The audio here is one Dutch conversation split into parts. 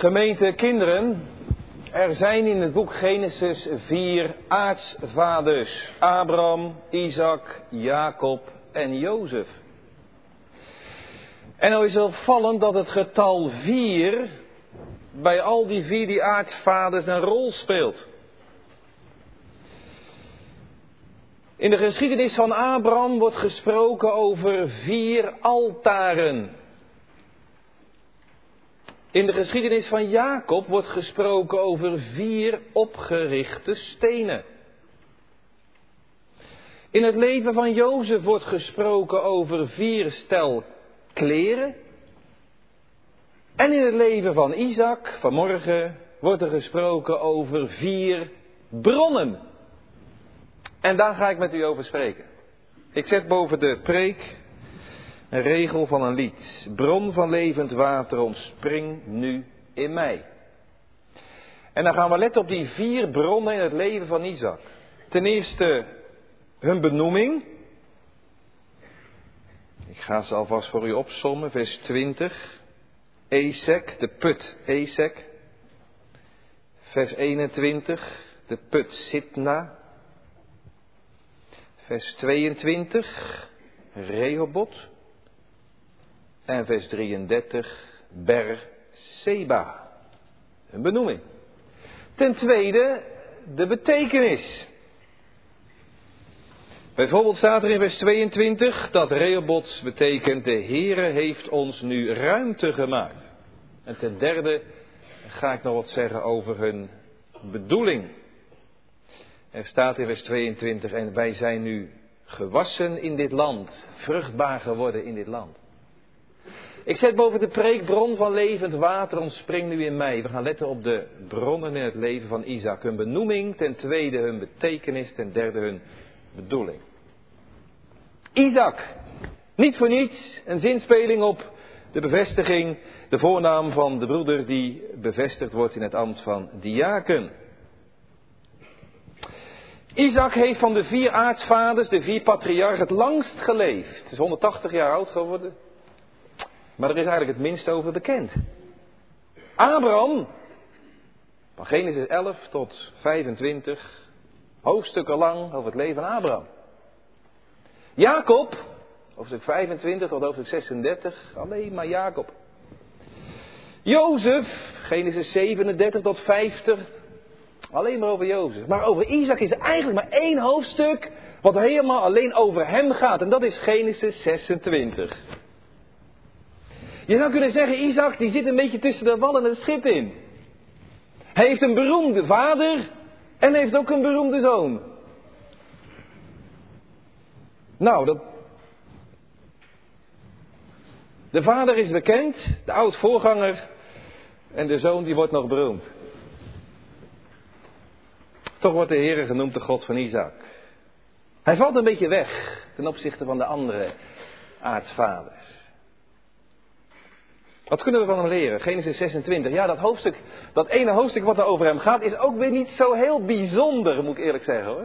Gemeente kinderen, er zijn in het boek Genesis 4 aartsvaders. Abraham, Isaac, Jacob en Jozef. En nou is het opvallend dat het getal 4 bij al die 4 die aartsvaders een rol speelt. In de geschiedenis van Abraham wordt gesproken over 4 altaren. In de geschiedenis van Jacob wordt gesproken over 4 opgerichte stenen. In het leven van Jozef wordt gesproken over 4 stel kleren. En in het leven van Isaac, vanmorgen, wordt er gesproken over 4 bronnen. En daar ga ik met u over spreken. Ik zet boven de preek een regel van een lied. Bron van levend water, ontspring nu in mij. En dan gaan we letten op die 4 bronnen in het leven van Isaac. Ten eerste hun benoeming. Ik ga ze alvast voor u opsommen. Vers 20. Esek, de put Esek. Vers 21. De put Sitna. Vers 22. Rehoboth. En vers 33, Berseba. Een benoeming. Ten tweede, de betekenis. Bijvoorbeeld staat er in vers 22 dat Rehoboth betekent: de Heere heeft ons nu ruimte gemaakt. En ten derde ga ik nog wat zeggen over hun bedoeling. Er staat in vers 22, en wij zijn nu gewassen in dit land, vruchtbaar geworden in dit land. Ik zet boven de preek bron van levend water, ontspring nu in mij. We gaan letten op de bronnen in het leven van Isaac. Hun benoeming, ten tweede hun betekenis, ten derde hun bedoeling. Isaac, niet voor niets, een zinspeling op de bevestiging, de voornaam van de broeder die bevestigd wordt in het ambt van diaken. Isaac heeft van de 4 aartsvaders, de 4 patriarchen, het langst geleefd. Hij is 180 jaar oud geworden. Maar er is eigenlijk het minst over bekend. Abraham, van Genesis 11 tot 25, hoofdstukken lang over het leven van Abraham. Jacob, hoofdstuk 25 tot hoofdstuk 36, alleen maar Jacob. Jozef, Genesis 37 tot 50, alleen maar over Jozef. Maar over Isaac is er eigenlijk maar 1 hoofdstuk wat helemaal alleen over hem gaat. En dat is Genesis 26. Je zou kunnen zeggen, Isaac die zit een beetje tussen de wal en het schip in. Hij heeft een beroemde vader en heeft ook een beroemde zoon. Nou, de vader is bekend, de oud-voorganger, en de zoon die wordt nog beroemd. Toch wordt de Heere genoemd de God van Isaac. Hij valt een beetje weg ten opzichte van de andere aartsvaders. Wat kunnen we van hem leren? Genesis 26. Ja, dat ene hoofdstuk wat er over hem gaat, is ook weer niet zo heel bijzonder, moet ik eerlijk zeggen hoor.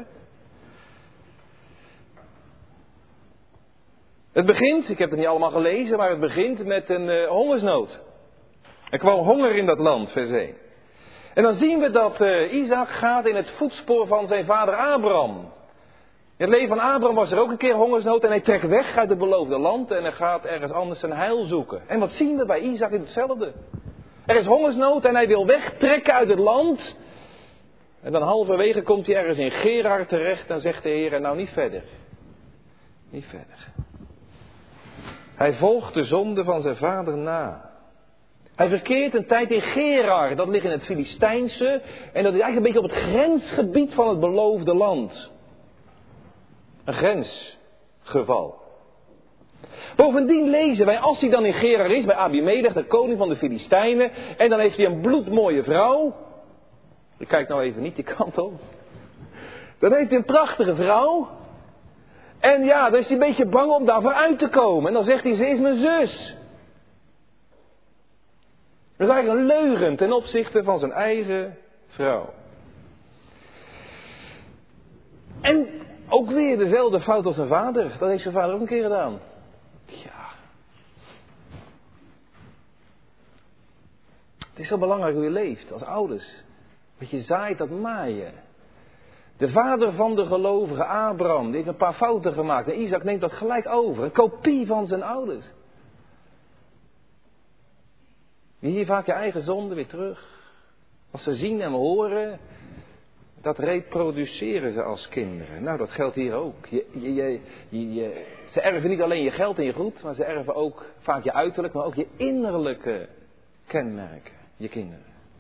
Het begint, ik heb het niet allemaal gelezen, maar het begint met een hongersnood. Er kwam honger in dat land, vers 1. En dan zien we dat Isaac gaat in het voetspoor van zijn vader Abraham. In het leven van Abraham was er ook een keer hongersnood en hij trekt weg uit het beloofde land en hij gaat ergens anders zijn heil zoeken. En wat zien we bij Isaac in hetzelfde? Er is hongersnood en hij wil wegtrekken uit het land. En dan halverwege komt hij ergens in Gerar terecht en zegt de Heer, nou niet verder. Niet verder. Hij volgt de zonde van zijn vader na. Hij verkeert een tijd in Gerar, dat ligt in het Filistijnse en dat is eigenlijk een beetje op het grensgebied van het beloofde land. Een grensgeval. Bovendien lezen wij, als hij dan in Gerar is, bij Abimelech, de koning van de Filistijnen, en dan heeft hij een bloedmooie vrouw. Ik kijk nou even niet die kant op. Dan heeft hij een prachtige vrouw. En ja, dan is hij een beetje bang om daarvoor uit te komen. En dan zegt hij, ze is mijn zus. Dat is eigenlijk een leugen ten opzichte van zijn eigen vrouw. En ook weer dezelfde fout als zijn vader. Dat heeft zijn vader ook een keer gedaan. Ja. Het is zo belangrijk hoe je leeft als ouders. Wat je zaait, dat maai je. De vader van de gelovige Abraham, die heeft een paar fouten gemaakt. En Isaac neemt dat gelijk over. Een kopie van zijn ouders. Je ziet vaak je eigen zonde weer terug. Als ze zien en horen, dat reproduceren ze als kinderen. Nou, dat geldt hier ook. Ze erven niet alleen je geld en je goed, maar ze erven ook vaak je uiterlijk, maar ook je innerlijke kenmerken. Je kinderen.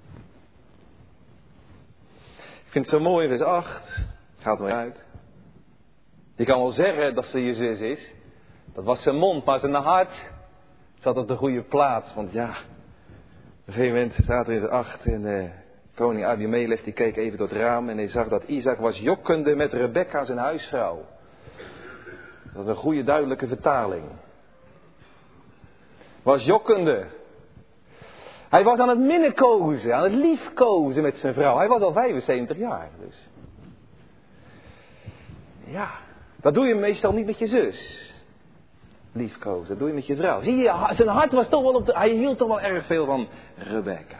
Ik vind het zo mooi, vers 8. Gaat er maar uit. Je kan wel zeggen dat ze je zus is. Dat was zijn mond, maar zijn hart zat op de goede plaats. Want ja, op een gegeven moment staat er in vers 8 en koning Abimelech die keek even door het raam en hij zag dat Isaac was jokkende met Rebekka zijn huisvrouw. Dat is een goede duidelijke vertaling. Was jokkende. Hij was aan het minnenkozen, aan het liefkozen met zijn vrouw. Hij was al 75 jaar dus. Ja, dat doe je meestal niet met je zus. Liefkozen, dat doe je met je vrouw. Zie je, zijn hart was toch wel hij hield toch wel erg veel van Rebekka.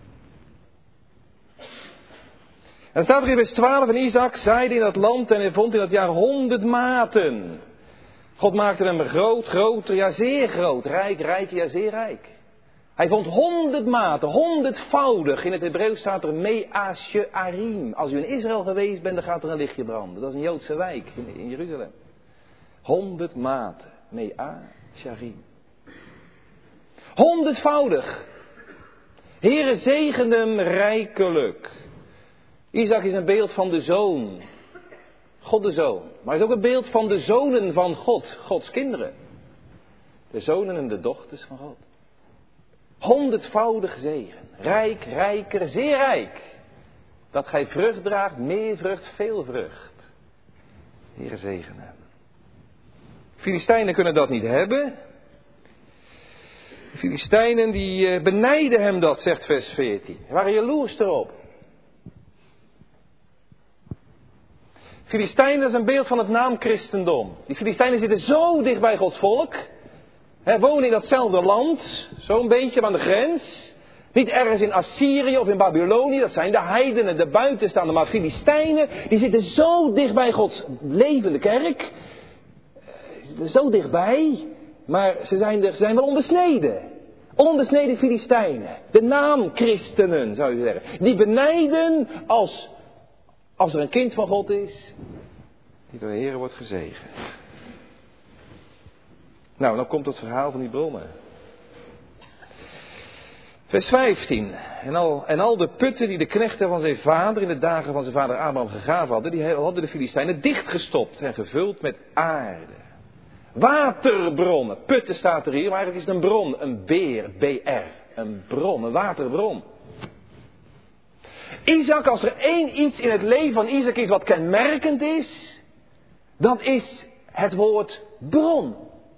En staat er in vers 12, en Isaac zaaide in dat land en hij vond in dat jaar 100 maten. God maakte hem groot, groter, ja zeer groot. Rijk, ja zeer rijk. Hij vond 100 maten, 100voudig. In het Hebreeuws staat er Mea She'arim. Als u in Israël geweest bent, dan gaat er een lichtje branden. Dat is een Joodse wijk in Jeruzalem. 100 maten, Mea She'arim. 100voudig. Heere, zegen hem rijkelijk. Isaac is een beeld van de zoon. God de zoon. Maar hij is ook een beeld van de zonen van God. Gods kinderen. De zonen en de dochters van God. 100voudig zegen. Rijk, rijker, zeer rijk. Dat gij vrucht draagt, meer vrucht, veel vrucht. Heere zegen hem. Filistijnen kunnen dat niet hebben. De Filistijnen die benijden hem dat, zegt vers 14. Ze waren jaloers erop. Filistijnen is een beeld van het naamchristendom. Die Filistijnen zitten zo dicht bij Gods volk. Wonen in datzelfde land. Zo'n beetje aan de grens. Niet ergens in Assyrië of in Babylonië. Dat zijn de heidenen, de buitenstaanden. Maar Filistijnen, die zitten zo dicht bij Gods levende kerk. Zo dichtbij. Maar ze zijn wel ondersneden. Ondersneden Filistijnen. De naamchristenen, zou je zeggen. Die benijden als er een kind van God is, die door de Heer wordt gezegend. Nou, dan komt het verhaal van die bronnen. Vers 15. En al de putten die de knechten van zijn vader in de dagen van zijn vader Abraham gegraven hadden, die hadden de Filistijnen dichtgestopt en gevuld met aarde. Waterbronnen. Putten staat er hier, maar eigenlijk is het een bron. Een beer, BR. Een bron, een waterbron. Isaac, als er één iets in het leven van Isaac is wat kenmerkend is, dat is het woord bron.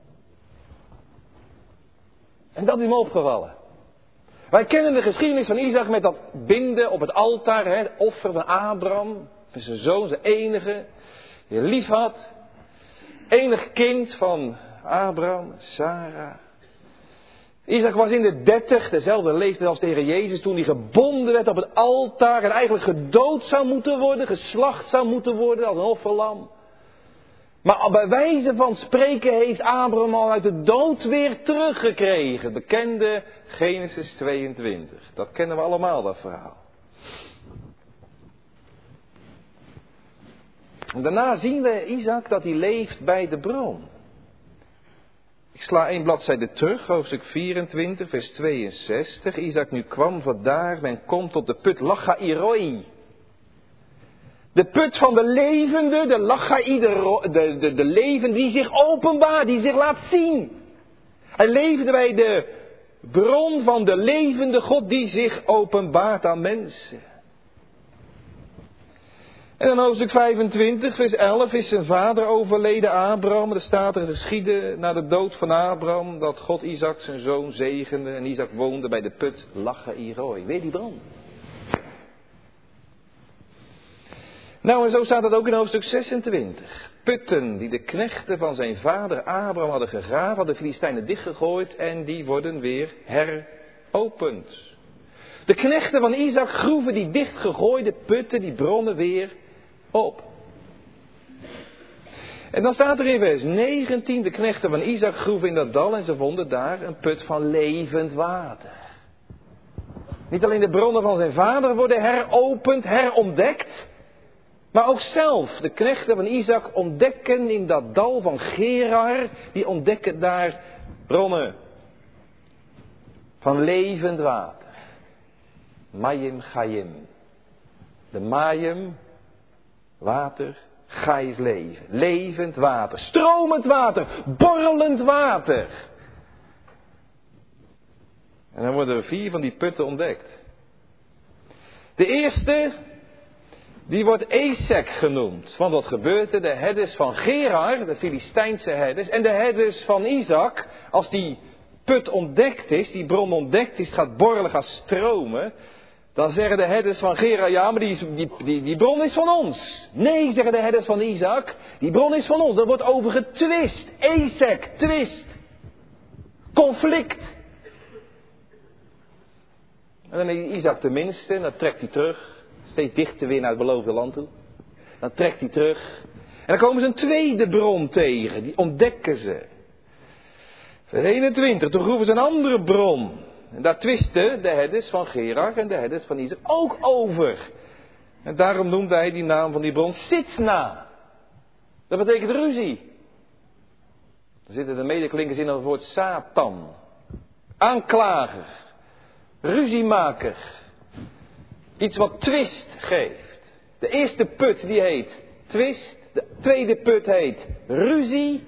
En dat is me opgevallen. Wij kennen de geschiedenis van Isaac met dat binden op het altaar, het offer van Abraham, van zijn zoon, zijn enige, die hij lief had. Enig kind van Abraham, Sarah. Isaac was in de 30, dezelfde leeftijd als de Heer Jezus, toen hij gebonden werd op het altaar en eigenlijk gedood zou moeten worden, geslacht zou moeten worden als een offerlam. Maar bij wijze van spreken heeft Abraham al uit de dood weer teruggekregen. Bekende Genesis 22. Dat kennen we allemaal, dat verhaal. En daarna zien we Isaac dat hij leeft bij de bron. Ik sla 1 bladzijde terug, hoofdstuk 24, vers 62. Isaac nu kwam vandaar, men komt tot de put Lachairoi. De put van de levende, de Lachaï, de levende die zich openbaart, die zich laat zien. Hij leefde bij de bron van de levende God die zich openbaart aan mensen. En dan hoofdstuk 25, vers 11, is zijn vader overleden, Abraham. Er staat er geschieden na de dood van Abraham dat God Isaac zijn zoon zegende. En Isaac woonde bij de put Lachairoi. Weer die bron. Nou, en zo staat het ook in hoofdstuk 26. Putten die de knechten van zijn vader Abraham hadden gegraven, hadden de Filistijnen dichtgegooid en die worden weer heropend. De knechten van Isaac groeven die dichtgegooide putten, die bronnen weer op. En dan staat er in vers 19, de knechten van Isaac groeven in dat dal en ze vonden daar een put van levend water. Niet alleen de bronnen van zijn vader worden heropend, herontdekt, maar ook zelf, de knechten van Isaac ontdekken in dat dal van Gerar, die ontdekken daar bronnen van levend water. Mayim Chayim. De Mayim, water, Chai is leven. Levend water, stromend water, borrelend water. En dan worden er 4 van die putten ontdekt. De eerste, die wordt Esek genoemd. Want wat gebeurt er? De herders van Gerar, de Filistijnse herders, en de herders van Isaac, als die put ontdekt is, die bron ontdekt is, gaat borrelen, gaat stromen, dan zeggen de herders van Gerar, ja, maar die bron is van ons. Nee, zeggen de herders van Isaac, die bron is van ons. Er wordt over getwist. Esek, twist. Conflict. En dan is Isaac de minste, en dan trekt hij terug. Steeds dichter weer naar het beloofde land toe. Dan trekt hij terug. En dan komen ze een tweede bron tegen. Die ontdekken ze. Vers 21. Toen groeven ze een andere bron. En daar twisten de herders van Gerar en de herders van Isaac ook over. En daarom noemde hij die naam van die bron Sitna. Dat betekent ruzie. Er zitten de medeklinkers in het woord Satan. Aanklager. Ruziemaker. Iets wat twist geeft. De eerste put die heet twist. De tweede put heet ruzie.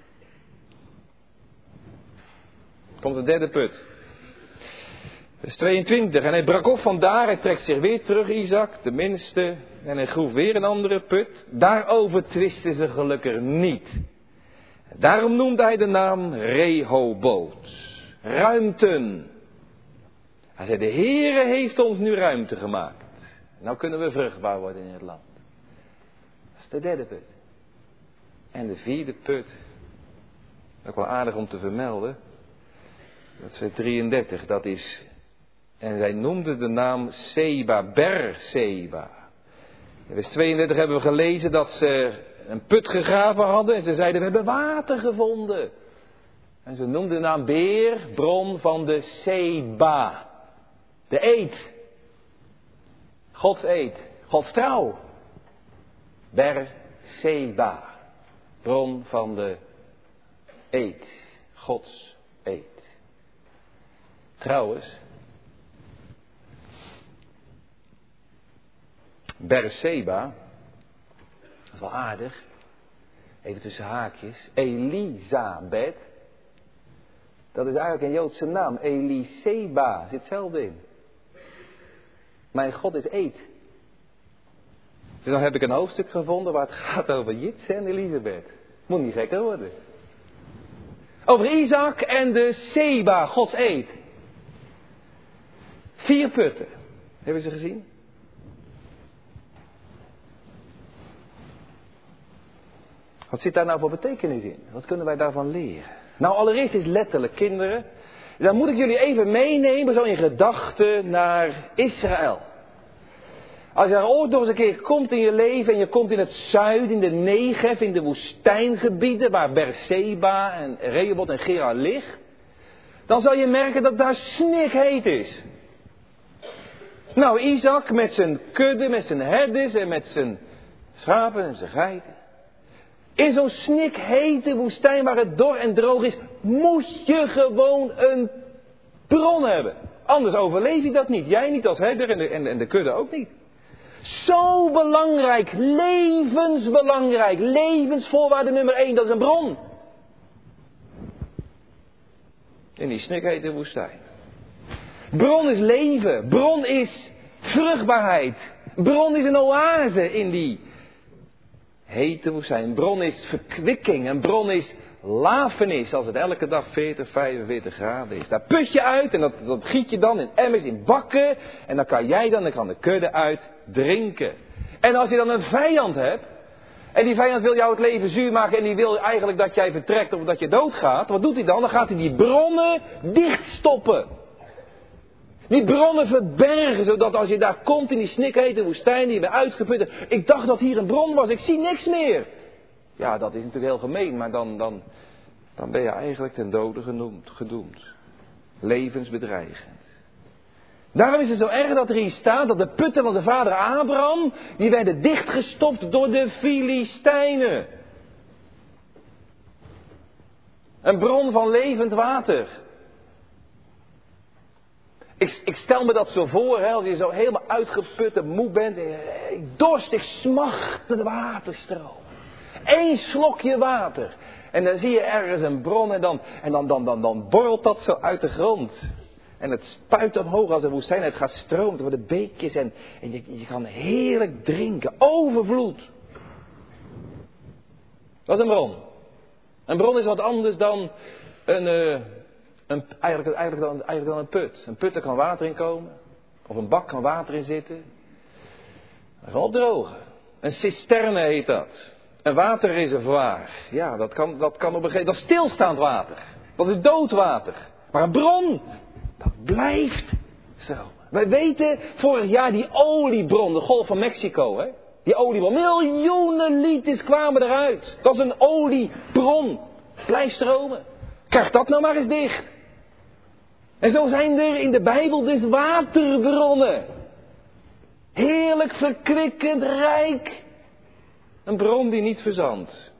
Komt de derde put. Vers 22. En hij brak op vandaar. Hij trekt zich weer terug, Isaac, de minste. En hij groef weer een andere put. Daarover twisten ze gelukkig niet. Daarom noemde hij de naam Rehoboth. Ruimten. Hij zei, de Heere heeft ons nu ruimte gemaakt. Nou kunnen we vruchtbaar worden in het land. Dat is de derde put. En de vierde put. Ook wel aardig om te vermelden. Dat is vers 33. Dat is. En zij noemde de naam Seba, Berseba. In vers 32 hebben we gelezen dat ze een put gegraven hadden. En ze zeiden, we hebben water gevonden. En ze noemden de naam Beer, bron van de Seba. De eed. Gods eed. Gods trouw. Berseba. Bron van de eed. Gods eed. Trouwens. Berseba. Dat is wel aardig. Even tussen haakjes. Elisabeth. Dat is eigenlijk een Joodse naam. Eliseba. Zit hetzelfde in. Mijn God is eed. Dus dan heb ik een hoofdstuk gevonden waar het gaat over Jits en Elisabeth. Moet niet gekker worden. Over Isaac en de Seba, Gods eed. 4 putten. Hebben ze gezien? Wat zit daar nou voor betekenis in? Wat kunnen wij daarvan leren? Nou, allereerst is letterlijk, kinderen. Dan moet ik jullie even meenemen, zo in gedachten, naar Israël. Als je er ooit nog eens een keer komt in je leven en je komt in het zuiden, in de Negev, in de woestijngebieden, waar Berseba en Rehoboth en Gerar ligt, dan zal je merken dat daar snikheet is. Nou, Isaac met zijn kudde, met zijn herders en met zijn schapen en zijn geiten. In zo'n snikhete woestijn waar het dor en droog is, moet je gewoon een bron hebben. Anders overleef je dat niet. Jij niet als herder en de kudde ook niet. Zo belangrijk, levensbelangrijk, levensvoorwaarde nummer 1, dat is een bron. In die snikhete woestijn. Bron is leven, bron is vruchtbaarheid, bron is een oase in die hete woestijn. Bron is verkwikking, een bron is lafenis als het elke dag 40, 45 graden is. Daar put je uit en dat giet je dan in emmers, in bakken. En dan kan jij dan kan de kudde uit drinken. En als je dan een vijand hebt, en die vijand wil jou het leven zuur maken en die wil eigenlijk dat jij vertrekt of dat je doodgaat. Wat doet hij dan? Dan gaat hij die bronnen dichtstoppen. Die bronnen verbergen, zodat als je daar komt in die snikhete woestijn, die je bent uitgeput. Ik dacht dat hier een bron was, ik zie niks meer. Ja, dat is natuurlijk heel gemeen, maar dan ben je eigenlijk ten dode gedoemd. Levensbedreigend. Daarom is het zo erg dat er hier staat dat de putten van zijn vader Abraham, die werden dichtgestopt door de Filistijnen. Een bron van levend water. Ik stel me dat zo voor, hè, als je zo helemaal uitgeput en moe bent. Ik dorst, ik smacht de waterstroom. 1 slokje water. En dan zie je ergens een bron en dan borrelt dat zo uit de grond. En het spuit omhoog als een woestijn. Het gaat stromen, het worden beekjes en je kan heerlijk drinken. Overvloed. Dat is een bron. Een bron is wat anders dan eigenlijk dan een put. Een put, er kan water in komen. Of een bak kan water in zitten. Dat kan opdrogen. Een cisterne heet dat. Een waterreservoir. Ja, dat kan op een gegeven moment. Dat is stilstaand water. Dat is doodwater. Maar een bron, dat blijft stromen. Wij weten vorig jaar die oliebron, de Golf van Mexico, hè? Die oliebron. Miljoenen liters kwamen eruit. Dat is een oliebron. Blijft stromen. Krijg dat nou maar eens dicht. En zo zijn er in de Bijbel dus waterbronnen. Heerlijk, verkwikkend, rijk. Een bron die niet verzandt.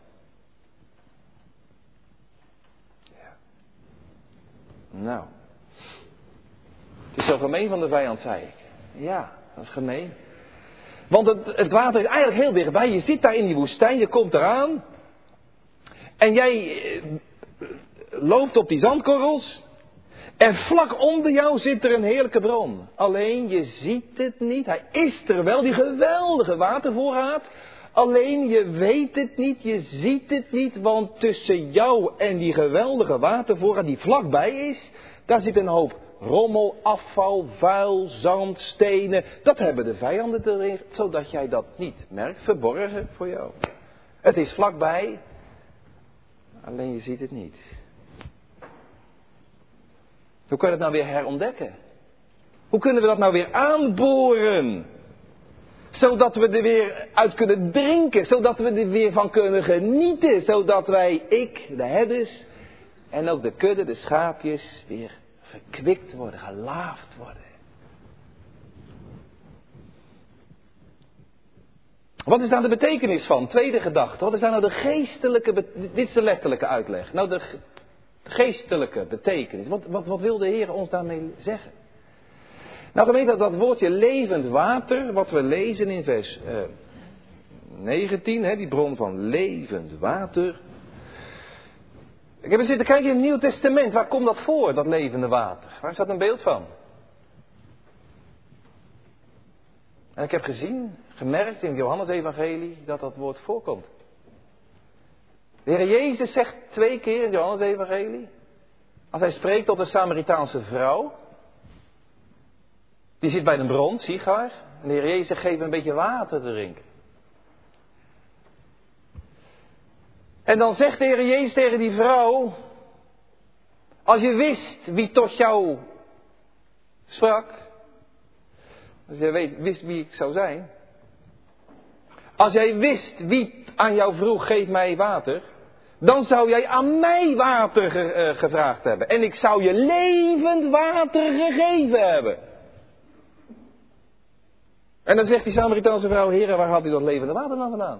Ja. Nou. Het is zo gemeen van de vijand, zei ik. Ja, dat is gemeen. Want het water is eigenlijk heel dichtbij. Je zit daar in die woestijn, je komt eraan. En jij loopt op die zandkorrels. En vlak onder jou zit er een heerlijke bron. Alleen je ziet het niet. Hij is er wel, die geweldige watervoorraad. Alleen je weet het niet, je ziet het niet. Want tussen jou en die geweldige watervoorraad die vlakbij is. Daar zit een hoop rommel, afval, vuil, zand, stenen. Dat hebben de vijanden erin, zodat jij dat niet merkt. Verborgen voor jou. Het is vlakbij. Alleen je ziet het niet. Hoe kan je het nou weer herontdekken? Hoe kunnen we dat nou weer aanboren? Zodat we er weer uit kunnen drinken. Zodat we er weer van kunnen genieten. Zodat wij, de herders en ook de kudde, de schaapjes, weer verkwikt worden, gelaafd worden. Wat is nou de betekenis van? Tweede gedachte. Wat is nou de geestelijke, dit is de letterlijke uitleg. Nou, de geestelijke betekenis. Wat wil de Heer ons daarmee zeggen? Nou, gemeente, dat woordje levend water, wat we lezen in vers 19, die bron van levend water. Ik heb eens zitten kijken in het Nieuw Testament. Waar komt dat voor, dat levende water? Waar is dat een beeld van? En ik heb gemerkt in het Johannesevangelie dat dat woord voorkomt. De Heer Jezus zegt 2 keer in het Johannesevangelie, als hij spreekt tot de Samaritaanse vrouw, die zit bij een bron, Sigar, en de Heer Jezus zegt, geef een beetje water te drinken. En dan zegt de Heer Jezus tegen die vrouw, als je wist wie tot jou sprak, als jij wist wie ik zou zijn, als jij wist wie aan jou vroeg, geef mij water, dan zou jij aan mij water gevraagd hebben. En ik zou je levend water gegeven hebben. En dan zegt die Samaritaanse vrouw, Heere, waar had u dat levende water dan vandaan?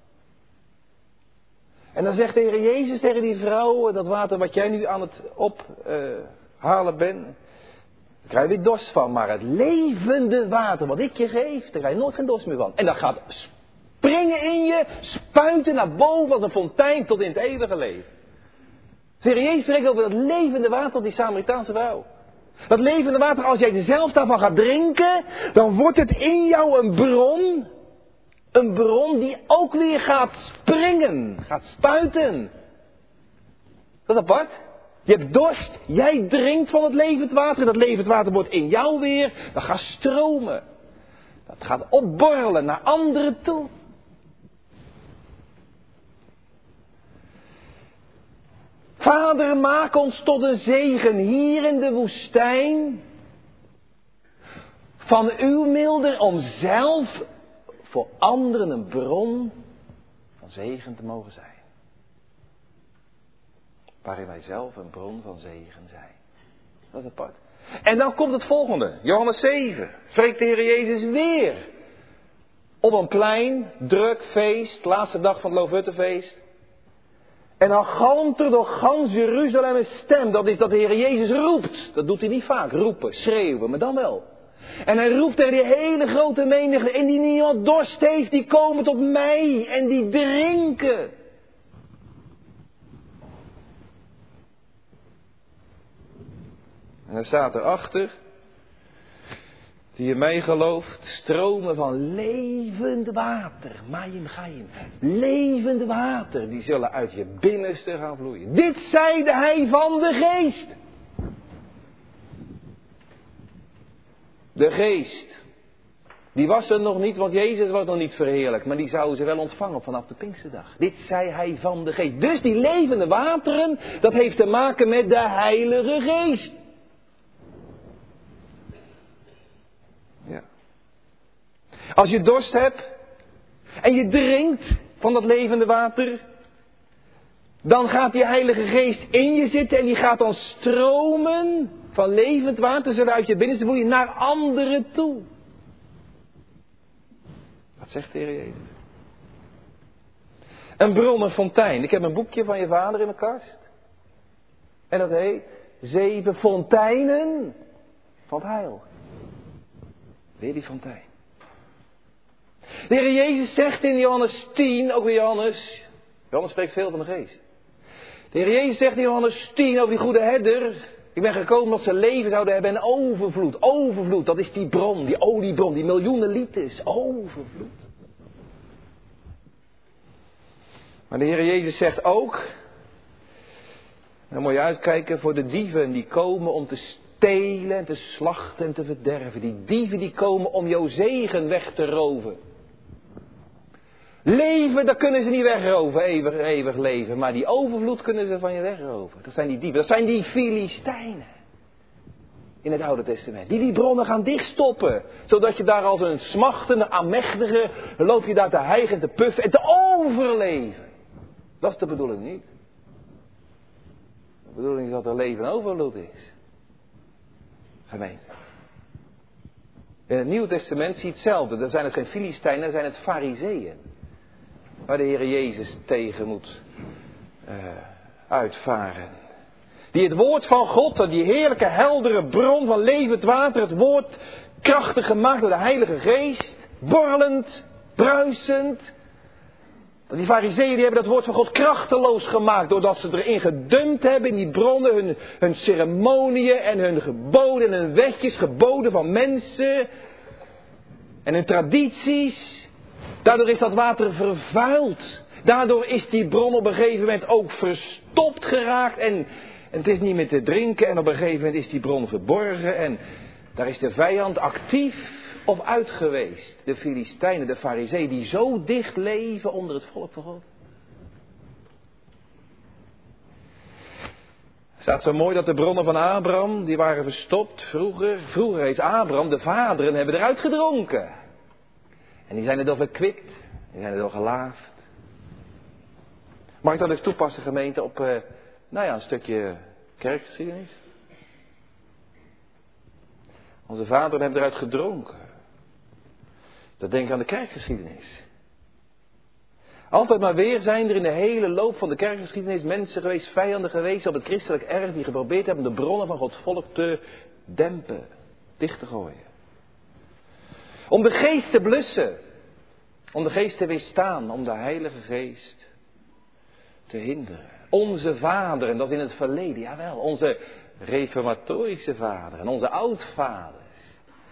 En dan zegt de Heer Jezus tegen die vrouw, dat water wat jij nu aan het ophalen bent, daar krijg je weer dorst van. Maar het levende water wat ik je geef, daar krijg je nooit geen dorst meer van. En dat gaat springen in je, spuiten naar boven als een fontein tot in het eeuwige leven. De Heer Jezus spreekt over dat levende water tot die Samaritaanse vrouw. Dat levende water, als jij er zelf daarvan gaat drinken, dan wordt het in jou een bron. Een bron die ook weer gaat springen, gaat spuiten. Dat is apart. Je hebt dorst, jij drinkt van het levend water. Dat levend water wordt in jou weer, dat gaat stromen. Dat gaat opborrelen naar anderen toe. Vader, maak ons tot een zegen hier in de woestijn. van uw milde om zelf voor anderen een bron van zegen te mogen zijn. Waarin wij zelf een bron van zegen zijn. Dat is apart. En dan komt het volgende. Johannes 7. Spreekt de Heer Jezus weer. Op een plein, druk feest, laatste dag van het Loofhuttenfeest. En dan galmt er door gans Jeruzalem een stem. Dat is dat de Heer Jezus roept. Dat doet hij niet vaak. Roepen, schreeuwen, maar dan wel. En hij roept tegen die hele grote menigte. En die niemand dorst heeft, die komen tot mij. En die drinken. En dan staat erachter, die in mij gelooft, stromen van levend water. Mayim Chaim. Levend water, die zullen uit je binnenste gaan vloeien. Dit zeide hij van de geest. De geest. Die was er nog niet, want Jezus was nog niet verheerlijkt. Maar die zouden ze wel ontvangen vanaf de Pinksterdag. Dit zei hij van de geest. Dus die levende wateren, dat heeft te maken met de Heilige Geest. Ja. Als je dorst hebt en je drinkt van dat levende water, dan gaat die Heilige Geest in je zitten en die gaat dan stromen van levend water, zullen uit je binnenste vloeien naar anderen toe. Wat zegt de Heer Jezus? Een bron, een fontein. Ik heb een boekje van je vader in mijn kast. En dat heet 7 fonteinen van het heil. Weer die fontein. De Heer Jezus zegt in Johannes 10, ook weer Johannes spreekt veel van de geest. De Heer Jezus zegt in Johannes 10 over die goede herder. Ik ben gekomen dat ze leven zouden hebben en overvloed. Overvloed, dat is die bron, die oliebron, die miljoenen liters. Overvloed. Maar de Heer Jezus zegt ook, dan moet je uitkijken voor de dieven die komen om te stelen en te slachten en te verderven. Die dieven die komen om jouw zegen weg te roven. Leven, dat kunnen ze niet wegroven, eeuwig leven. Maar die overvloed kunnen ze van je wegroven. Dat zijn die dieven, dat zijn die Filistijnen. In het Oude Testament. Die bronnen gaan dichtstoppen. Zodat je daar als een smachtende, aanmächtige, dan loop je daar te hijgen en te puffen en te overleven. Dat is de bedoeling niet. De bedoeling is dat er leven en overvloed is. Gemeente. In het Nieuwe Testament zie je hetzelfde. Dan zijn het geen Filistijnen, dan zijn het Farizeeën. Waar de Heer Jezus tegen moet uitvaren. Die het woord van God, die heerlijke heldere bron van levend water, het woord krachtig gemaakt door de Heilige Geest, borrelend, bruisend. Die Farizeeën die hebben dat woord van God krachteloos gemaakt doordat ze erin gedumpt hebben in die bronnen, hun ceremonieën en hun geboden en hun wetjes, geboden van mensen en hun tradities. Daardoor is dat water vervuild. Daardoor is die bron op een gegeven moment ook verstopt geraakt. En het is niet meer te drinken. En op een gegeven moment is die bron verborgen. En daar is de vijand actief op uit geweest. De Filistijnen, de Farizeeën, die zo dicht leven onder het volk van God. Het staat zo mooi dat de bronnen van Abraham, die waren verstopt vroeger. Vroeger heeft Abraham, de vaderen, hebben eruit gedronken. En die zijn er door verkwikt. Die zijn er door gelaafd. Mag ik dat eens toepassen, gemeente, op een stukje kerkgeschiedenis? Onze vaderen hebben eruit gedronken. Dat denk ik aan de kerkgeschiedenis. Altijd maar weer zijn er in de hele loop van de kerkgeschiedenis mensen geweest, vijanden geweest op het christelijk erf, die geprobeerd hebben de bronnen van Gods volk te dempen, dicht te gooien. Om de geest te blussen. Om de geest te weerstaan. Om de Heilige Geest te hinderen. Onze vaderen, dat is in het verleden, jawel. Onze reformatorische vaderen. Onze oudvaders.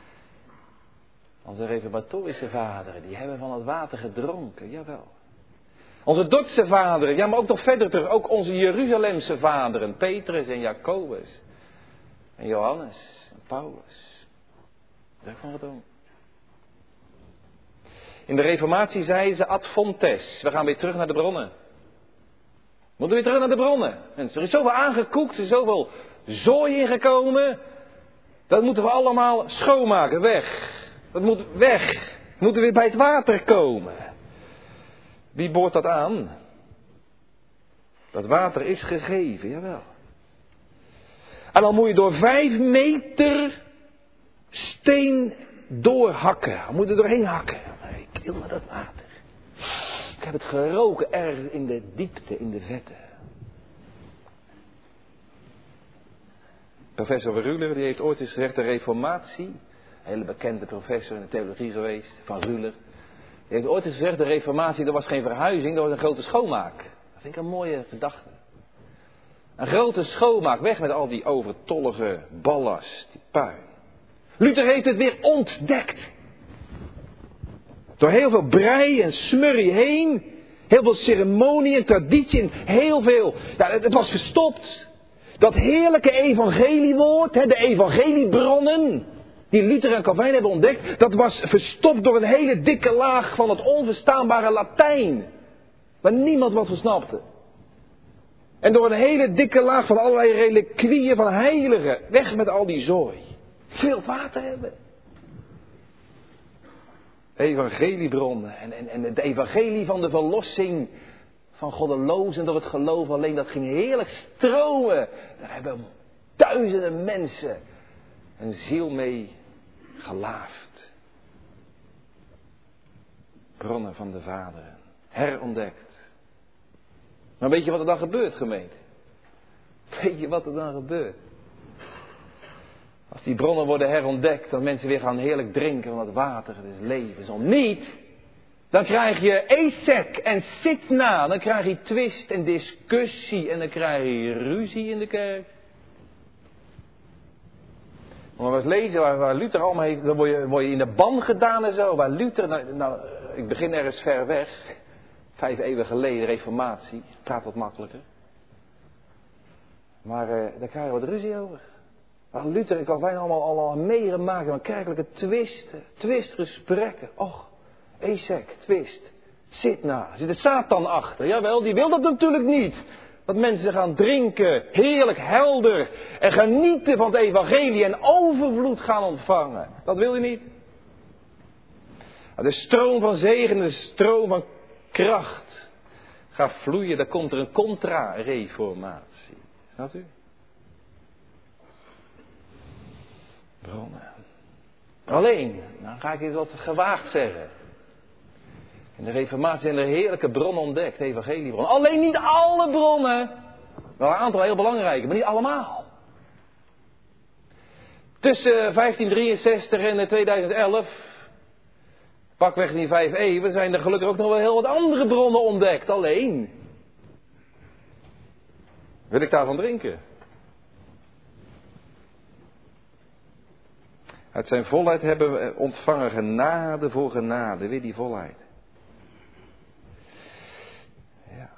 Onze reformatorische vaderen, die hebben van het water gedronken, jawel. Onze Dordtse vaderen, ja maar ook nog verder terug. Ook onze Jeruzalemse vaderen. Petrus en Jacobus. En Johannes en Paulus. Daar heb ik van gedronken. In de Reformatie zeiden ze ad fontes. We gaan weer terug naar de bronnen. We moeten weer terug naar de bronnen. Mensen, er is zoveel aangekoekt, er is zoveel zooi ingekomen. Dat moeten we allemaal schoonmaken, weg. Dat moet weg. We moeten weer bij het water komen. Wie boort dat aan? Dat water is gegeven, jawel. En dan moet je door 5 meter steen doorhakken. We moeten er doorheen hakken. Ik wil maar dat water. Ik heb het geroken ergens in de diepte, in de vette. Professor Ruller, die heeft ooit eens gezegd, de reformatie, een hele bekende professor in de theologie geweest, van Ruller. Die heeft ooit eens gezegd, de reformatie, dat was geen verhuizing, dat was een grote schoonmaak. Dat vind ik een mooie gedachte. Een grote schoonmaak, weg met al die overtollige ballast, die puin. Luther heeft het weer ontdekt. Door heel veel brei en smurrie heen, heel veel ceremonie en traditie en heel veel, ja, het was verstopt. Dat heerlijke evangeliewoord, de evangeliebronnen, die Luther en Calvijn hebben ontdekt, dat was verstopt door een hele dikke laag van het onverstaanbare Latijn. Waar niemand wat van snapte. En door een hele dikke laag van allerlei reliquieën van heiligen. Weg met al die zooi. Veel water hebben. Evangeliebronnen en het evangelie van de verlossing van goddelozen door het geloof alleen, dat ging heerlijk stromen. Daar hebben duizenden mensen een ziel mee gelaafd. Bronnen van de vaderen, herontdekt. Maar weet je wat er dan gebeurt, gemeente? Weet je wat er dan gebeurt? Als die bronnen worden herontdekt, dan mensen weer gaan heerlijk drinken van het water des levens. Om niet, dan krijg je Esek en Sitna. Dan krijg je twist en discussie en dan krijg je ruzie in de kerk. Maar we eens lezen waar Luther allemaal heeft, dan word je in de ban gedaan en zo. Waar Luther, ik begin ergens ver weg. 5 eeuwen geleden, reformatie. Praat wat makkelijker. Maar daar krijg je wat ruzie over. Waar Luther en Calvijn allemaal meegemaakt van kerkelijke twistgesprekken. Och, Esek, twist. Sitna, zit de Satan achter. Jawel, die wil dat natuurlijk niet. Dat mensen gaan drinken, heerlijk helder. En genieten van het evangelie en overvloed gaan ontvangen. Dat wil je niet. De stroom van zegen, de stroom van kracht gaat vloeien. Dan komt er een contra-reformatie. Snapt u? Bronnen. Alleen, dan ga ik eens wat gewaagd zeggen. In de reformatie zijn er heerlijke bronnen ontdekt, evangeliebronnen. Alleen niet alle bronnen. Wel een aantal heel belangrijke, maar niet allemaal. Tussen 1563 en 2011, pakweg die 5 eeuwen, zijn er gelukkig ook nog wel heel wat andere bronnen ontdekt. Alleen, wil ik daarvan drinken? Uit zijn volheid hebben we ontvangen genade voor genade. Weer die volheid. Ja.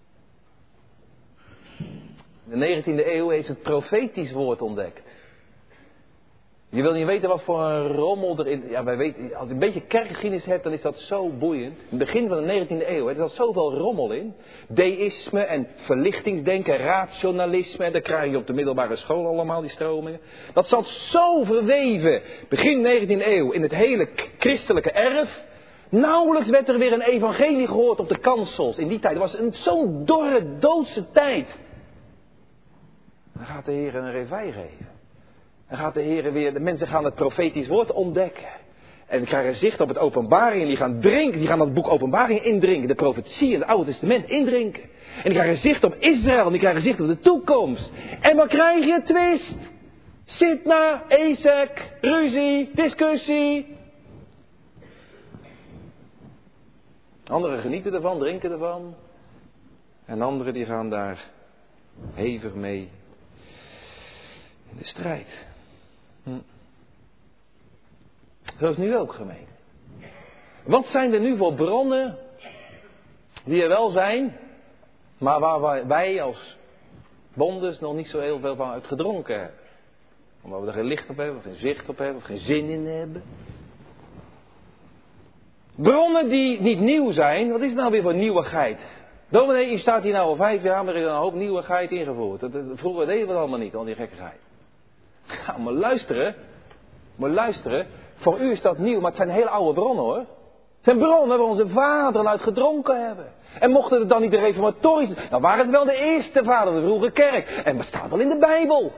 In de 19e eeuw heeft het profetisch woord ontdekt. Je wil niet weten wat voor een rommel erin. Ja, wij weten, als je een beetje kerkgeschiedenis hebt, dan is dat zo boeiend. In het begin van de 19e eeuw, er zat zoveel rommel in. Deïsme en verlichtingsdenken, rationalisme. En dat krijg je op de middelbare school allemaal, die stromingen. Dat zat zo verweven, begin 19e eeuw, in het hele christelijke erf. Nauwelijks werd er weer een evangelie gehoord op de kansels in die tijd. Het was zo'n dorre, doodse tijd. Dan gaat de Heer een revij geven. Dan gaat de Heer weer, de mensen gaan het profetisch woord ontdekken. En die krijgen zicht op het openbaring en die gaan drinken. Die gaan dat boek openbaring indrinken. De profetie in het Oude Testament indrinken. En die krijgen zicht op Israël en die krijgen zicht op de toekomst. En wat krijg je? Twist. Sitna, Esek, ruzie, discussie. Anderen genieten ervan, drinken ervan. En anderen die gaan daar hevig mee in de strijd. Zo is nu ook, gemeente. Wat zijn er nu voor bronnen die er wel zijn, maar waar wij als bondes nog niet zo heel veel van uit gedronken hebben? Omdat we er geen licht op hebben, of geen zicht op hebben, of geen zin in hebben. Bronnen die niet nieuw zijn, wat is het nou weer voor nieuwigheid? Dominee, u staat hier nou al 5 jaar, maar er is een hoop nieuwigheid ingevoerd. Vroeger deden we het allemaal niet, al die gekkigheid. Ja, maar luisteren. Voor u is dat nieuw, maar het zijn hele oude bronnen hoor. Het zijn bronnen waar onze vaderen uit gedronken hebben. En mochten het dan niet de reformatorische, dan waren het wel de eerste vaderen, de vroege kerk. En dat staat wel in de Bijbel.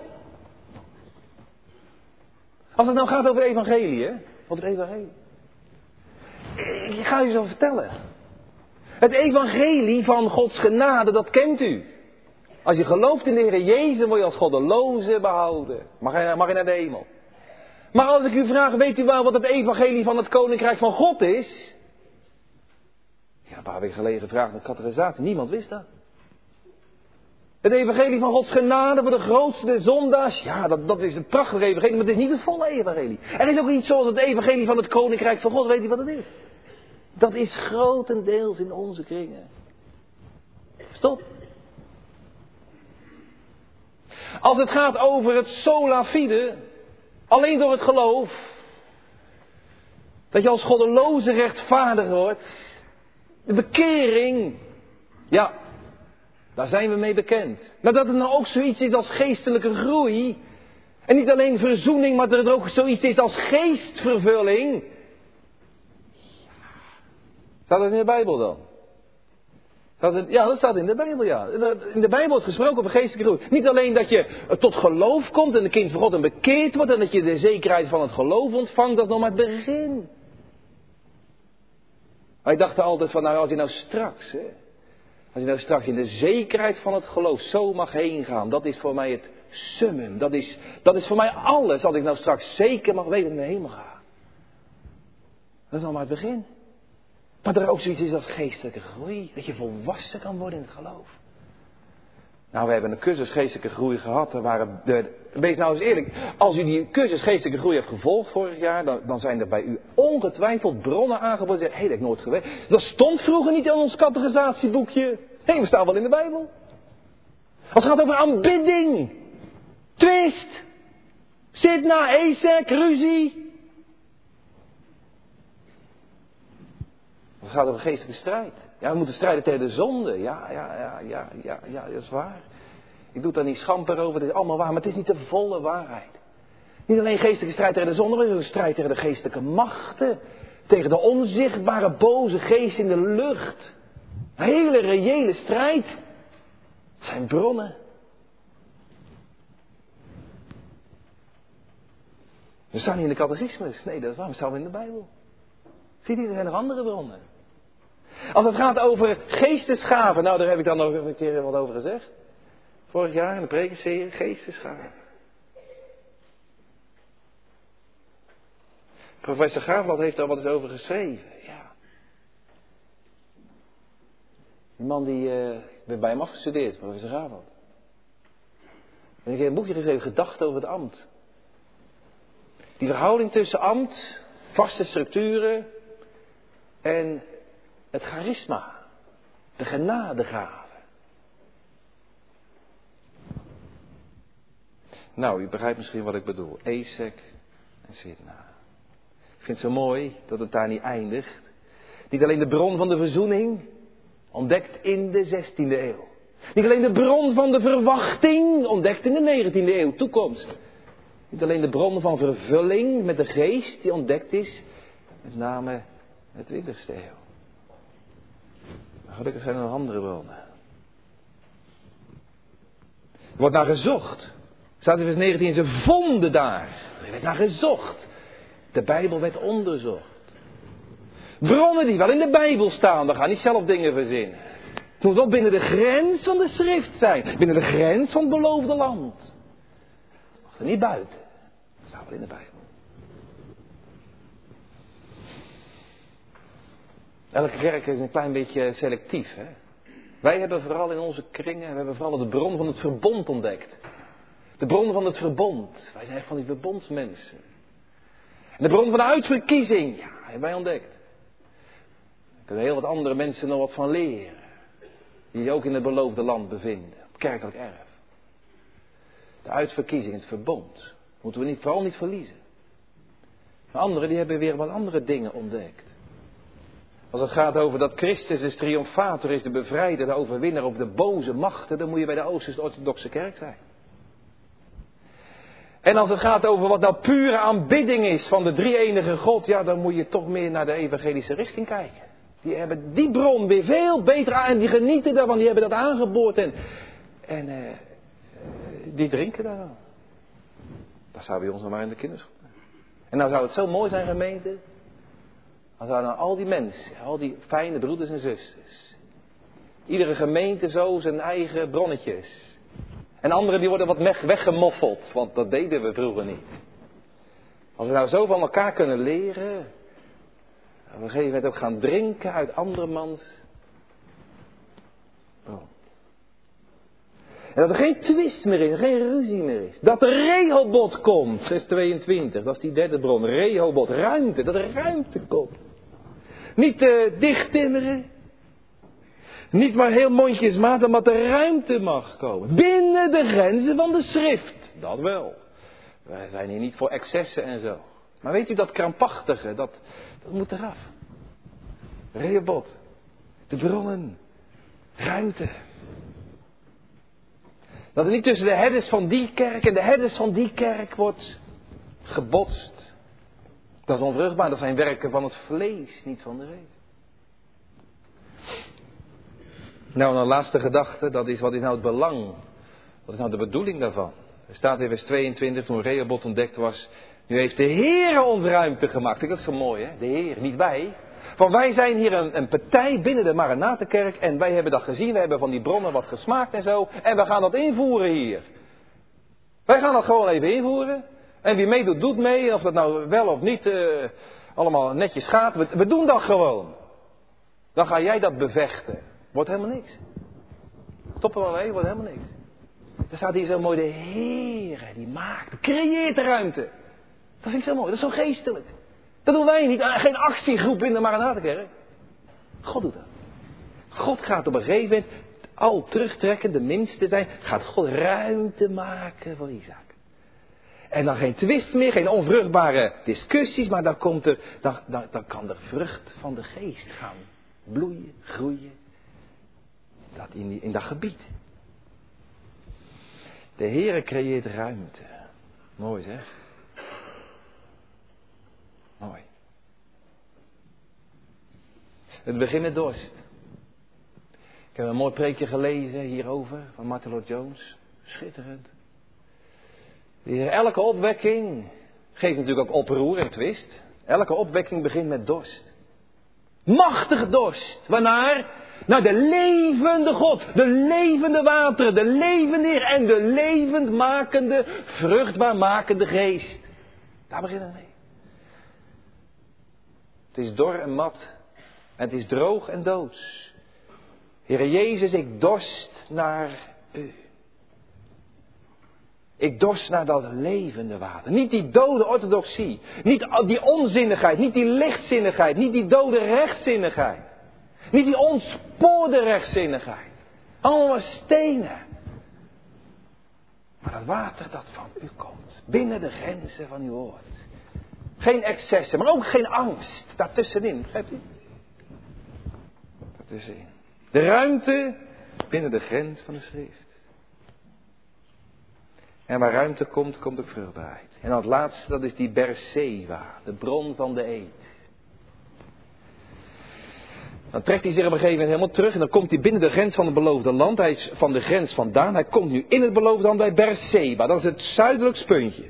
Als het nou gaat over het evangelie, hè. Over het evangelie. Ik ga je zo vertellen. Het evangelie van Gods genade, dat kent u. Als je gelooft in de Heer Jezus, word je als goddeloze behouden. Mag je naar de hemel. Maar als ik u vraag, weet u wel wat het evangelie van het koninkrijk van God is? Ja, een paar weken geleden gevraagd aan de catechisatie. Niemand wist dat. Het evangelie van Gods genade voor de grootste zondaars. Ja, dat is een prachtig evangelie, maar het is niet het volle evangelie. Er is ook niet zoals het evangelie van het koninkrijk van God. Weet u wat het is? Dat is grotendeels in onze kringen. Stop. Als het gaat over het sola fide, alleen door het geloof, dat je als goddeloze rechtvaardig wordt, de bekering, ja, daar zijn we mee bekend. Maar dat het nou ook zoiets is als geestelijke groei, en niet alleen verzoening, maar dat het ook zoiets is als geestvervulling. Staat dat in de Bijbel dan? Ja, dat staat in de Bijbel, ja. In de Bijbel is gesproken over geestelijke groei. Niet alleen dat je tot geloof komt en de kind van God en bekeerd wordt en dat je de zekerheid van het geloof ontvangt, dat is nog maar het begin. Wij dachten altijd van, nou als je nou straks in de zekerheid van het geloof zo mag heen gaan, dat is voor mij het summum. Dat is voor mij alles, als ik nou straks zeker mag weten dat ik naar de hemel ga. Dat is nog maar het begin. Maar er ook zoiets is als geestelijke groei. Dat je volwassen kan worden in het geloof. Nou, we hebben een cursus geestelijke groei gehad. Wees nou eens eerlijk. Als u die cursus geestelijke groei hebt gevolgd vorig jaar. Dan zijn er bij u ongetwijfeld bronnen aangeboden. Hé, dat heb ik nooit geweten. Dat stond vroeger niet in ons catechisatieboekje. Hé, we staan wel in de Bijbel. Als het gaat over aanbidding. Twist. Sitna, Esek, ruzie. Het gaat over geestelijke strijd. Ja, we moeten strijden tegen de zonde. Ja, dat is waar. Ik doe daar niet schamper over, het is allemaal waar, maar het is niet de volle waarheid. Niet alleen geestelijke strijd tegen de zonde, maar ook een strijd tegen de geestelijke machten. Tegen de onzichtbare boze geest in de lucht. Een hele reële strijd. Het zijn bronnen. We staan niet in de catechismus. Nee, dat is waar, we staan in de Bijbel. Zie je, er zijn nog andere bronnen. Als het gaat over geestesgaven, nou daar heb ik dan nog een keer wat over gezegd. Vorig jaar in de prekenserie, geestesgaven. Professor Gaafland heeft daar wat eens over geschreven, ja. Die man ik ben bij hem afgestudeerd, professor Gaafland. En ik heb een boekje geschreven, Gedachten over het ambt. Die verhouding tussen ambt, vaste structuren en het charisma, de genadegave. Nou, u begrijpt misschien wat ik bedoel. Esek en Sitna. Ik vind het zo mooi dat het daar niet eindigt. Niet alleen de bron van de verzoening, ontdekt in de 16e eeuw. Niet alleen de bron van de verwachting, ontdekt in de 19e eeuw, toekomst. Niet alleen de bron van vervulling met de geest, die ontdekt is, met name in de 20e eeuw. Maar gelukkig zijn er nog andere bronnen. Er wordt naar gezocht. Staat in vers 19, ze vonden daar. Er werd naar gezocht. De Bijbel werd onderzocht. Bronnen die wel in de Bijbel staan, we gaan niet zelf dingen verzinnen. Het moet wel binnen de grens van de schrift zijn. Binnen de grens van het beloofde land. Mag er niet buiten. Dat staat wel in de Bijbel. Elke kerk is een klein beetje selectief. Hè? Wij hebben vooral in onze kringen, we hebben vooral de bron van het verbond ontdekt. De bron van het verbond. Wij zijn echt van die verbondsmensen. En de bron van de uitverkiezing, ja, hebben wij ontdekt. Daar kunnen heel wat andere mensen nog wat van leren. Die zich ook in het beloofde land bevinden. Op kerkelijk erf. De uitverkiezing, het verbond. Moeten we vooral niet verliezen. Maar anderen die hebben weer wat andere dingen ontdekt. Als het gaat over dat Christus de triomfator is, de bevrijder, de overwinnaar op de boze machten, dan moet je bij de Oosterse orthodoxe kerk zijn. En als het gaat over wat nou pure aanbidding is van de drie-enige God, ja, dan moet je toch meer naar de evangelische richting kijken. Die hebben die bron weer veel beter aan en die genieten daarvan, die hebben dat aangeboord en die drinken daarvan. Dat zou bij ons nog maar in de kinderschool. En nou zou het zo mooi zijn, gemeente, als nou al die mensen, al die fijne broeders en zusters, iedere gemeente zo zijn eigen bronnetjes. En anderen die worden wat weggemoffeld, want dat deden we vroeger niet. Als we nou zo van elkaar kunnen leren, op een gegeven moment ook gaan drinken uit andermans bron. En dat er geen twist meer is, geen ruzie meer is. Dat er Rehoboth komt, vers 22, dat is die derde bron. Rehoboth, ruimte, dat er ruimte komt. Niet dicht timmeren. Niet maar heel mondjesmaat, maar de ruimte mag komen. Binnen de grenzen van de schrift. Dat wel. Wij zijn hier niet voor excessen en zo. Maar weet u, dat krampachtige, dat moet eraf. Rehoboth. De bronnen. Ruimte. Dat er niet tussen de herders van die kerk en de herders van die kerk wordt gebotst. Dat is onvruchtbaar, dat zijn werken van het vlees, niet van de reet. Nou, een laatste gedachte, dat is, wat is nou het belang? Wat is nou de bedoeling daarvan? Er staat in vers 22, toen Rehoboth ontdekt was, nu heeft de Heere ons ruimte gemaakt. Vind ik ook zo mooi, hè? De Heer, niet wij. Van wij zijn hier een partij binnen de Maranatenkerk en wij hebben dat gezien, we hebben van die bronnen wat gesmaakt en zo. En we gaan dat invoeren hier. Wij gaan dat gewoon even invoeren. En wie meedoet, doet mee. Of dat nou wel of niet allemaal netjes gaat. We doen dat gewoon. Dan ga jij dat bevechten. Wordt helemaal niks. Stoppen we mee, wordt helemaal niks. Er staat hier zo mooi, de Heer, die maakt, creëert de ruimte. Dat vind ik zo mooi, dat is zo geestelijk. Dat doen wij niet, geen actiegroep in de Maranatenkerk. God doet dat. God gaat op een gegeven moment al terugtrekken, de minste zijn, gaat God ruimte maken voor Isaac. En dan geen twist meer, geen onvruchtbare discussies, maar dan kan de vrucht van de geest gaan bloeien, groeien. Dat in dat gebied. De Heere creëert ruimte. Mooi zeg. Mooi. Het begint met dorst. Ik heb een mooi preekje gelezen hierover van Martin Lloyd-Jones. Schitterend. Die zegt, elke opwekking geeft natuurlijk ook oproer en twist. Elke opwekking begint met dorst. Machtige dorst. Waarnaar? Naar de levende God, de levende wateren, de levende Heer en de levendmakende, vruchtbaarmakende geest. Daar beginnen we mee. Het is dor en mat en het is droog en doods. Heere Jezus, ik dorst naar u. Ik dorst naar dat levende water. Niet die dode orthodoxie, niet die onzinnigheid, niet die lichtzinnigheid, niet die dode rechtzinnigheid. Niet die ontspoorde rechtzinnigheid. Allemaal stenen. Maar dat water dat van u komt. Binnen de grenzen van uw woord. Geen excessen, maar ook geen angst. Daartussenin. Begrijpt u? Daartussenin. De ruimte binnen de grens van de schrift. En waar ruimte komt, komt ook vruchtbaarheid. En dan het laatste, dat is die Berseba. De bron van de eed. Dan trekt hij zich op een gegeven moment helemaal terug. En dan komt hij binnen de grens van het beloofde land. Hij is van de grens vandaan. Hij komt nu in het beloofde land bij Berseba. Dat is het zuidelijkst puntje.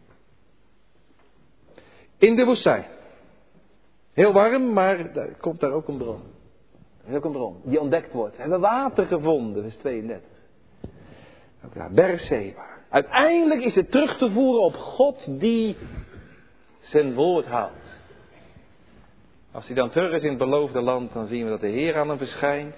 In de woestijn. Heel warm, maar daar komt daar ook een bron. Er is ook een bron die ontdekt wordt. We hebben water gevonden, vers 32. Ook daar, Berseba. Uiteindelijk is het terug te voeren op God die zijn woord houdt. Als hij dan terug is in het beloofde land, dan zien we dat de Heer aan hem verschijnt.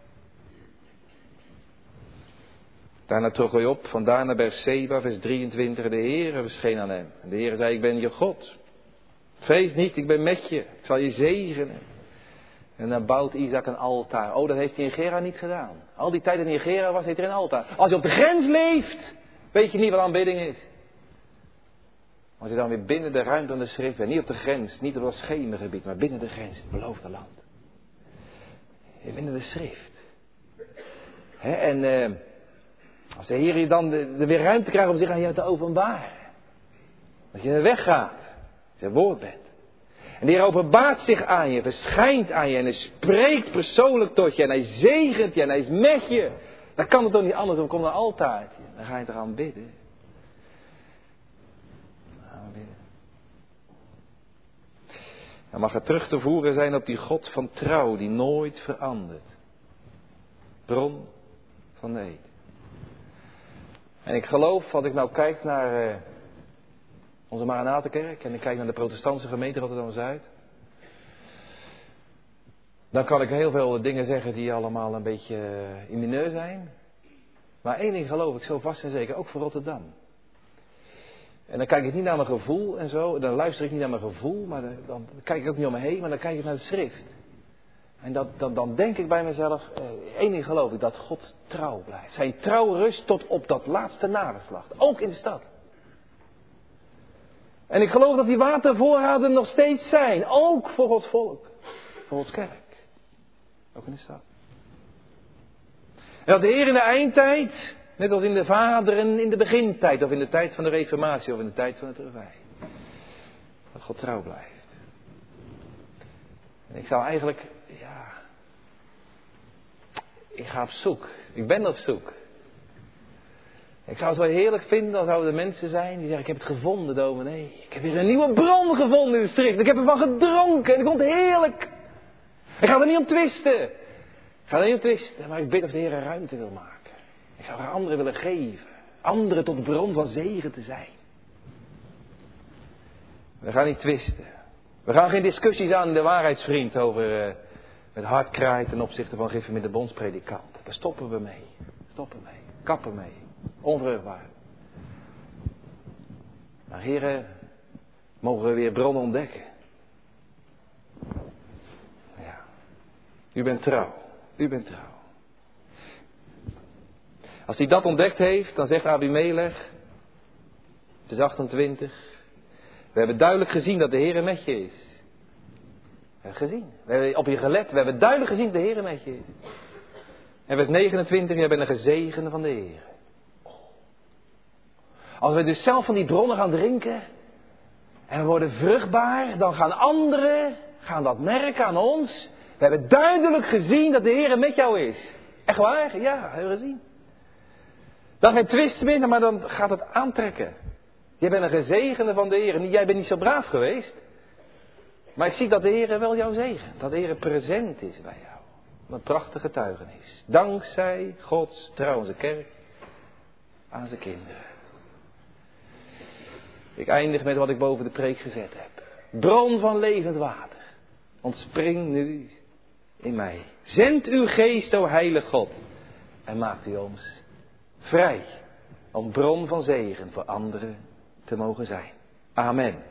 Daarna trok hij op, vandaar naar Berseba, vers 23. De Heer verscheen aan hem. En de Heer zei, ik ben je God. Vrees niet, ik ben met je. Ik zal je zegenen. En dan bouwt Isaac een altaar. Oh, dat heeft hij in Gerar niet gedaan. Al die tijd dat hij in Gerar was, heeft hij een altaar. Als je op de grens leeft, weet je niet wat aanbidding is. Als je dan weer binnen de ruimte van de schrift bent, niet op de grens, niet op dat schemergebied, maar binnen de grens, het beloofde land. Binnen de schrift. En als de Heer je dan er weer ruimte krijgt om zich aan jou te openbaren. Dat je weggaat. Dat je woord bent. En de Heer openbaart zich aan je, verschijnt aan je en hij spreekt persoonlijk tot je. En hij zegent je en hij is met je. Dan kan het toch niet anders, dan komt een altaartje. Dan ga je toch aan bidden. Dan mag het terug te voeren zijn op die God van trouw die nooit verandert. Bron van de eed. En ik geloof, als ik nou kijk naar onze Maranatenkerk en ik kijk naar de protestantse gemeente Rotterdam-Zuid. Dan kan ik heel veel dingen zeggen die allemaal een beetje immineur zijn. Maar één ding geloof ik zo vast en zeker, ook voor Rotterdam. En dan kijk ik niet naar mijn gevoel en zo, dan luister ik niet naar mijn gevoel, maar dan kijk ik ook niet om me heen, maar dan kijk ik naar de schrift. En dan denk ik bij mezelf, één ding geloof ik, dat God trouw blijft. Zijn trouw rust tot op dat laatste nageslacht, ook in de stad. En ik geloof dat die watervoorraden nog steeds zijn, ook voor Gods volk, voor Gods kerk, ook in de stad. En dat de Heer in de eindtijd, net als in de vaderen in de begintijd, of in de tijd van de Reformatie, of in de tijd van het Revival, dat God trouw blijft. En ik zou eigenlijk, ik ga op zoek. Ik ben op zoek. Ik zou het wel heerlijk vinden als zouden er mensen zijn die zeggen, ik heb het gevonden, dominee. Ik heb weer een nieuwe bron gevonden in de schrift. Ik heb ervan gedronken en ik vond het heerlijk. Ik ga er niet om twisten. Maar ik bid of de Heer er ruimte wil maken. Ik zou er anderen willen geven. Anderen tot bron van zegen te zijn. We gaan niet twisten. We gaan geen discussies aan in de waarheidsvriend over met hard kraai ten opzichte van gereformeerde bondspredikant. Daar stoppen we mee. Kappen mee. Onvruchtbaar. Maar heren, mogen we weer bronnen ontdekken. Ja. U bent trouw. Als hij dat ontdekt heeft, dan zegt Abimelech, het is 28. We hebben duidelijk gezien dat de Heere met je is. We hebben gezien. We hebben op je gelet. We hebben duidelijk gezien dat de Heere met je is. En vers 29, jij bent een gezegende van de Heer. Als we dus zelf van die bronnen gaan drinken en we worden vruchtbaar, dan gaan anderen dat merken aan ons. We hebben duidelijk gezien dat de Heer met jou is. Echt waar? Ja, hebben we gezien. Dan geen twist meer, maar dan gaat het aantrekken. Jij bent een gezegende van de Heer. Jij bent niet zo braaf geweest. Maar ik zie dat de Heer wel jou zegent. Dat de Heer present is bij jou. Wat een prachtige getuigenis. Dankzij Gods trouwens kerk aan zijn kinderen. Ik eindig met wat ik boven de preek gezet heb. Bron van levend water. Ontspring nu in mij. Zend uw geest, o heilige God. En maakt u ons vrij. Om bron van zegen voor anderen te mogen zijn. Amen.